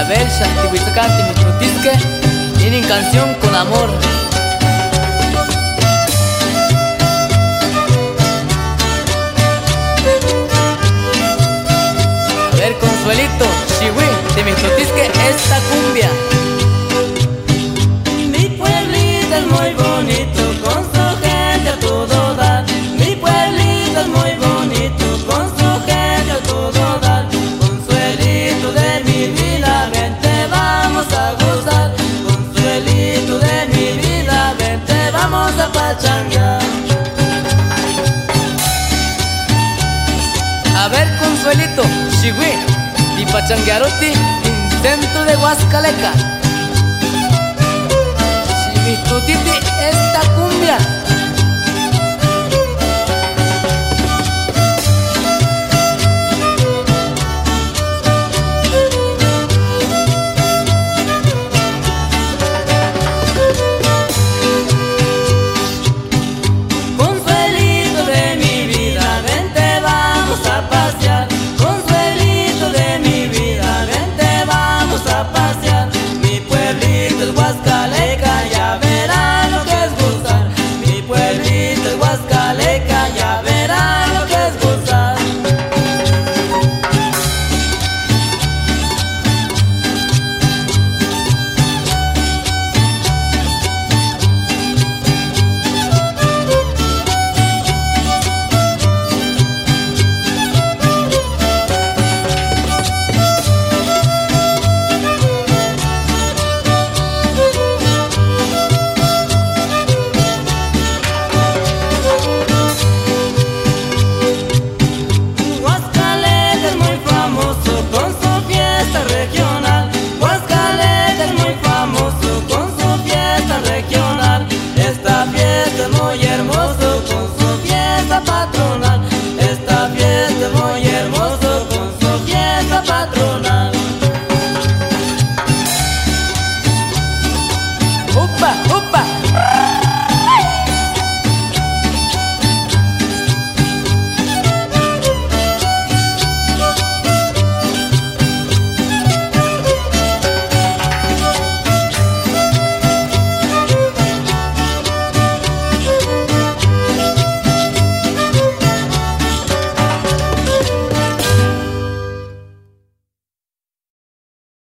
ver, Shaktihuitzacante, mi chotisque, tienen canción con amor. A ver, Consuelito, Chihui, de mi chotisque, esta cumbia. Mi pueblito es muy bonito, con su gente a todo dar. Mi pueblito es muy bonito, con su gente a todo dar. Consuelito de mi vida, vente, vamos a gozar. Consuelito de mi vida, vente, vamos a pachanguear. A ver, Consuelito, Chihui, y pachanguearoti, en centro de Huascaleca. Si mi tutiti, esta cumbia.